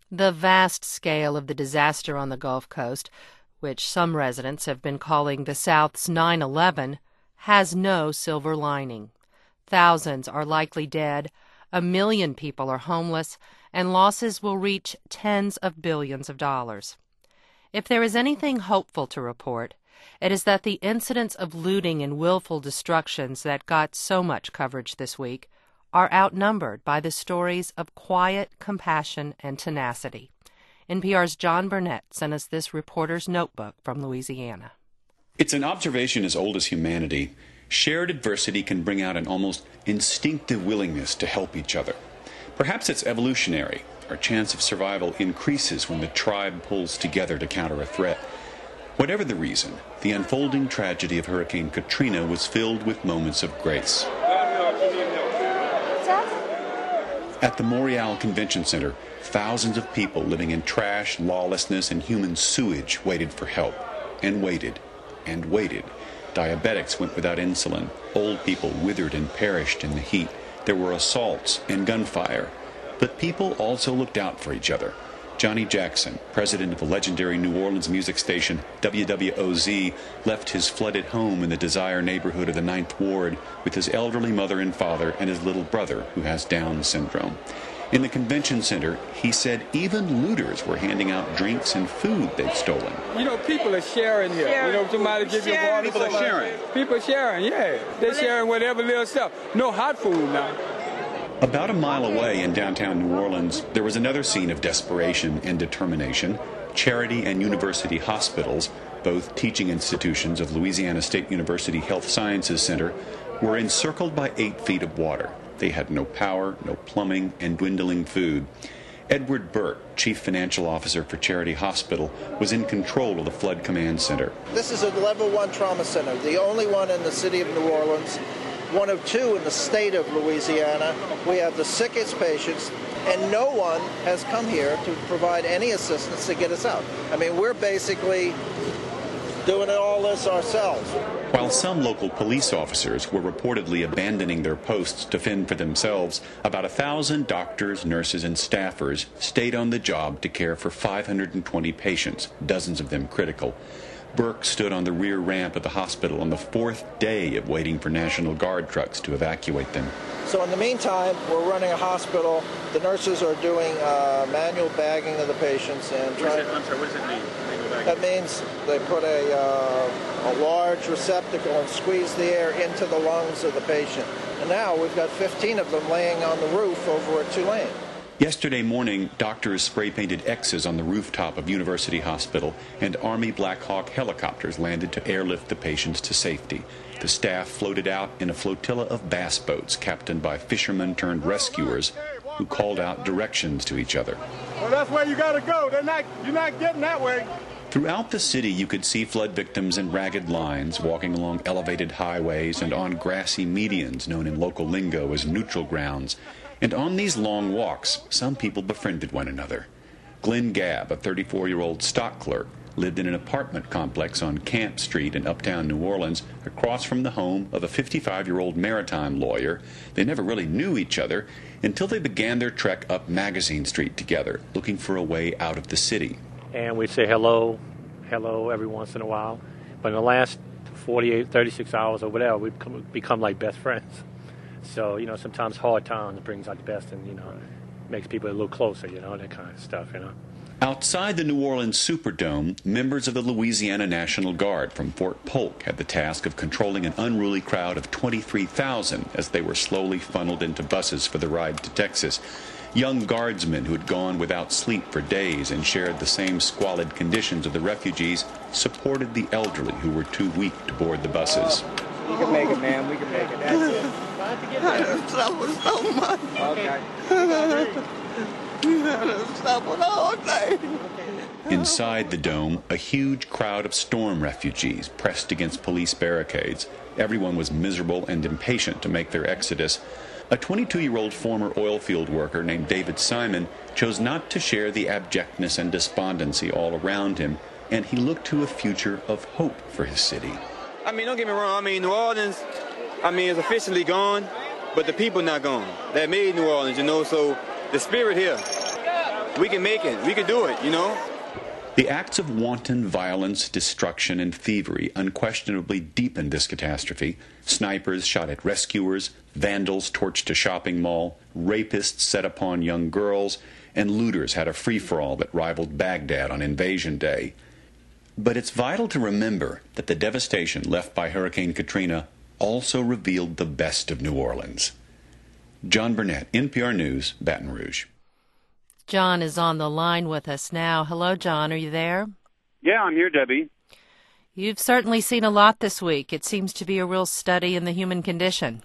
The vast scale of the disaster on the Gulf Coast, which some residents have been calling the South's 9/11, has no silver lining. Thousands are likely dead, 1 million people are homeless, and losses will reach tens of billions of dollars. If there is anything hopeful to report, it is that the incidents of looting and willful destructions that got so much coverage this week are outnumbered by the stories of quiet compassion and tenacity. NPR's John Burnett sent us this reporter's notebook from Louisiana. It's an observation as old as humanity. Shared adversity can bring out an almost instinctive willingness to help each other. Perhaps it's evolutionary. Our chance of survival increases when the tribe pulls together to counter a threat. Whatever the reason, the unfolding tragedy of Hurricane Katrina was filled with moments of grace. At the Montreal Convention Center, thousands of people living in trash, lawlessness, and human sewage waited for help. And waited. And waited. Diabetics went without insulin. Old people withered and perished in the heat. There were assaults and gunfire. But people also looked out for each other. Johnny Jackson, president of the legendary New Orleans music station WWOZ, left his flooded home in the Desire neighborhood of the 9th Ward with his elderly mother and father and his little brother, who has Down syndrome. In the convention center, he said even looters were handing out drinks and food they'd stolen. You know, people are sharing here. You know, somebody give you water. People are sharing. People are sharing, yeah. They're sharing whatever little stuff. No hot food now. About a mile away in downtown New Orleans, there was another scene of desperation and determination. Charity and University hospitals, both teaching institutions of Louisiana State University Health Sciences Center, were encircled by 8 feet of water. They had no power, no plumbing, and dwindling food. Edward Burke, Chief Financial Officer for Charity Hospital, was in control of the Flood Command Center. This is a level 1 trauma center, the only one in the city of New Orleans, one of 2 in the state of Louisiana. We have the sickest patients, and no one has come here to provide any assistance to get us out. I mean, we're basically doing all this ourselves. While some local police officers were reportedly abandoning their posts to fend for themselves, about 1,000 doctors, nurses, and staffers stayed on the job to care for 520 patients, dozens of them critical. Burke stood on the rear ramp of the hospital on the 4th day of waiting for National Guard trucks to evacuate them. So in the meantime, we're running a hospital. The nurses are doing manual bagging of the patients and trying. I'm sorry, what does it mean? That means they put a large receptacle and squeeze the air into the lungs of the patient. And now we've got 15 of them laying on the roof over at Tulane. Yesterday morning, doctors spray-painted X's on the rooftop of University Hospital, and Army Black Hawk helicopters landed to airlift the patients to safety. The staff floated out in a flotilla of bass boats captained by fishermen-turned-rescuers who called out directions to each other. Well, that's where you gotta go. You're not getting that way. Throughout the city, you could see flood victims in ragged lines walking along elevated highways and on grassy medians known in local lingo as neutral grounds. And on these long walks, some people befriended one another. Glenn Gabb, a 34-year-old stock clerk, lived in an apartment complex on Camp Street in uptown New Orleans, across from the home of a 55-year-old maritime lawyer. They never really knew each other until they began their trek up Magazine Street together, looking for a way out of the city. And we'd say hello every once in a while. But in the last 48, 36 hours or whatever, we've become like best friends. So, you know, sometimes hard times brings out the best and, you know, makes people a little closer, you know, that kind of stuff, you know. Outside the New Orleans Superdome, members of the Louisiana National Guard from Fort Polk had the task of controlling an unruly crowd of 23,000 as they were slowly funneled into buses for the ride to Texas. Young guardsmen who had gone without sleep for days and shared the same squalid conditions of the refugees supported the elderly who were too weak to board the buses. We can make it, man. We can make it. That's it. I have suffered so much. Okay. I have suffered all day. Inside the dome, a huge crowd of storm refugees pressed against police barricades. Everyone was miserable and impatient to make their exodus. A 22-year-old former oil field worker named David Simon chose not to share the abjectness and despondency all around him, and he looked to a future of hope for his city. I mean, don't get me wrong. I mean, New Orleans, is officially gone, but the people not gone. That made New Orleans, you know, so the spirit here. we can make it. We can do it, you know? The acts of wanton violence, destruction, and thievery unquestionably deepened this catastrophe. Snipers shot at rescuers, vandals torched a shopping mall, rapists set upon young girls, and looters had a free-for-all that rivaled Baghdad on Invasion Day. But it's vital to remember that the devastation left by Hurricane Katrina also revealed the best of New Orleans. John Burnett, NPR News, Baton Rouge. John is on the line with us now. Hello, John. Are you there? Yeah, I'm here, Debbie. You've certainly seen a lot this week. It seems to be a real study in the human condition.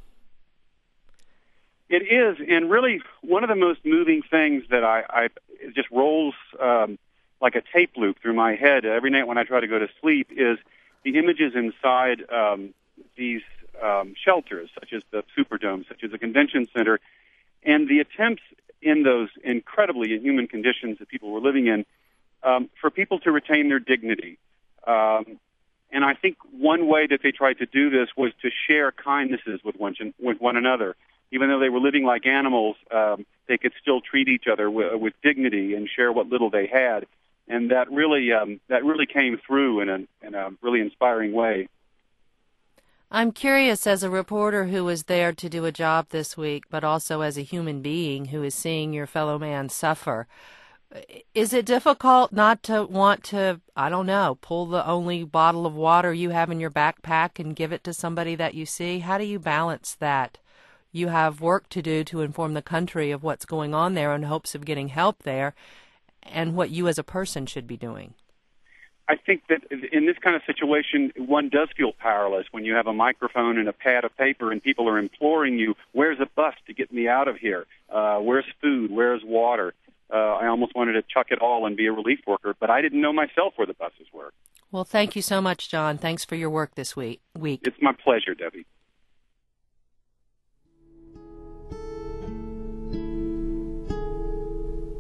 It is, and really one of the most moving things that it just rolls like a tape loop through my head every night when I try to go to sleep is the images inside these shelters, such as the Superdome, such as the Convention Center, and the attempts in those incredibly inhuman conditions that people were living in for people to retain their dignity. And I think one way that they tried to do this was to share kindnesses with one another. Even though they were living like animals, they could still treat each other with dignity and share what little they had. And that really came through in a really inspiring way. I'm curious, as a reporter who was there to do a job this week, but also as a human being who is seeing your fellow man suffer, is it difficult not to want to, I don't know, pull the only bottle of water you have in your backpack and give it to somebody that you see? How do you balance that? You have work to do to inform the country of what's going on there in hopes of getting help there, and what you as a person should be doing. I think that in this kind of situation, one does feel powerless when you have a microphone and a pad of paper and people are imploring you, where's a bus to get me out of here? Where's food? Where's water? I almost wanted to chuck it all and be a relief worker, but I didn't know myself where the buses were. Well, thank you so much, John. Thanks for your work this week. It's my pleasure, Debbie.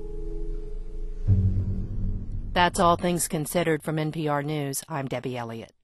That's All Things Considered from NPR News. I'm Debbie Elliott.